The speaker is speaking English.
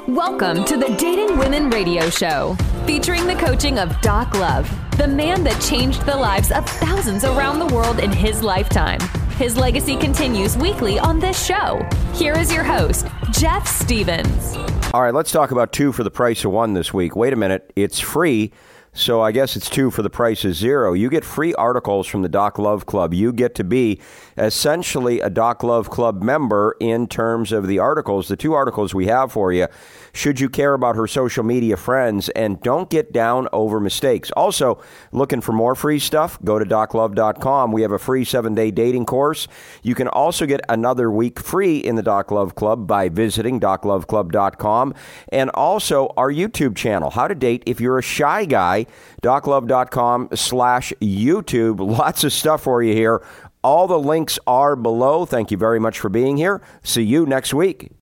Welcome to the Dating Women Radio Show, featuring the coaching of Doc Love, the man that changed the lives of thousands around the world in his lifetime. His legacy continues weekly on this show. Here is your host, Jeff Stevens. All right, let's talk about 2 for the price of 1 this week. Wait a minute, it's free. So I guess it's 2 for the price of 0. You get free articles from the Doc Love Club. You get to be essentially a Doc Love Club member in terms of the articles, the 2 articles we have for you, should you care about her social media friends, and don't get down over mistakes. Also, looking for more free stuff, go to doclove.com. We have a free 7-day dating course. You can also get another week free in the Doc Love Club by visiting docloveclub.com. And also our YouTube channel, How to Date If You're a Shy Guy, doclove.com/YouTube. Lots of stuff for you here. All the links are below. Thank you very much for being here. See you next week.